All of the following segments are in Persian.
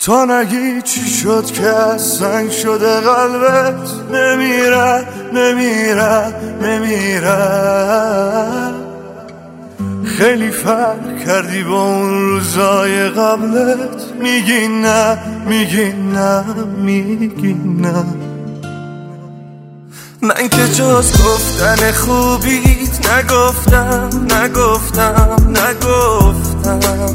تا نگی چی شد که از سنگ شده قلبت، نمیره نمیره نمیره. خیلی فرق کردی با اون روزای قبلت، میگی نه میگی نه میگی نه. من که جز گفتن خوبیت نگفتم نگفتم نگفتم.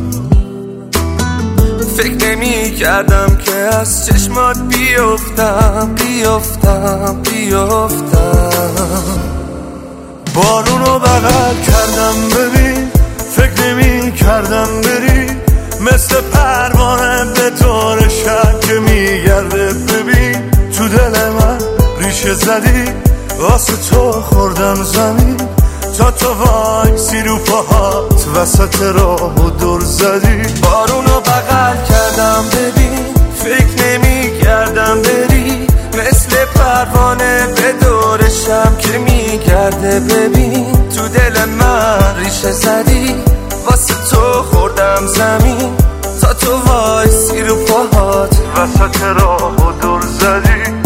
فکر نمی کردم که از چشمات بیفتم بیفتم بیفتم. بارونو بغل کردم ببین، فکر نمی کردم بری، مثل پروانه به طور شب که میگرده. ببین تو دل من ریشه زدی، واسه تو خوردم زمین، تا تو وایسی رو پاهات وسط راهو دور زدی. بارونو بغل کردم ببین، فکر نمی کردم بری، مثل پروانه به دور شب که میگرده. ببین تو دل من ریشه زدی، واسه تو خوردم زمین، تا تو وایسی رو پاهات وسط راهو دور زدی.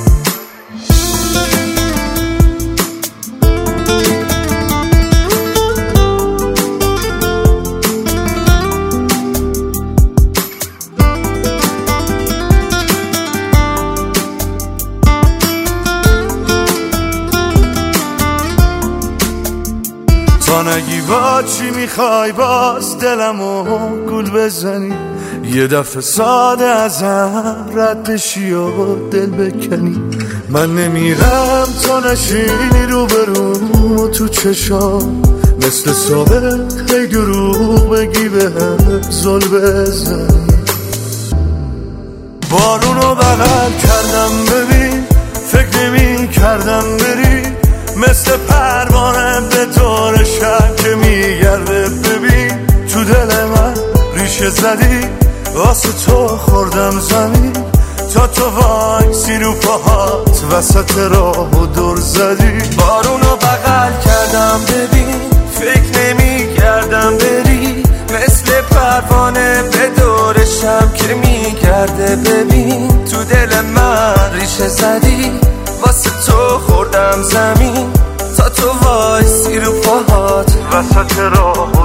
تا نگی با چی میخوای باز دلمو گول بزنی، یه دفعه ساده ازم رد بشی و دل بکنی. من نمیرم تا نشینی رو برو تو چشام، مثل سابق هی دروغ بگی بهم زل بزنی. بارونو بغل کردم ببین، فکر نمی کردم بری، مثل پروانه به طور شب که میگرده. ببین تو دل من ریشه زدی، واسه تو خوردم زمین، تا تو وایسی رو پاهات وسط راهو دور زدی. بارونو بغل کردم ببین، فکر نمی کردم بری، مثل پروانه به دور شب که میگرده. ببین تو دل من ریشه زدی، واسه تو خوردم زمین، تا تو وایسی رو پاهات وسط راه